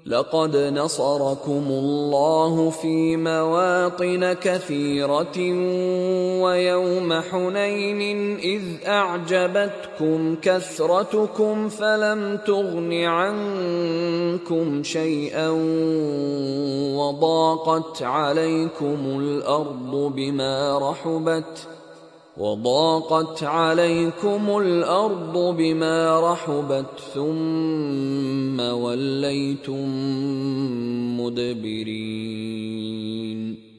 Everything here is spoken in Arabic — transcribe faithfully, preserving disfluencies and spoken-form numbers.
لقد نصركم الله في مواطن كثيرة ويوم حنين إذ أعجبتكم كثرتكم فلم تغن عنكم شيئا وضاقت عليكم الأرض بما رحبت وضاقت عليكم الأرض بما رحبت ثم وليتم مدبرين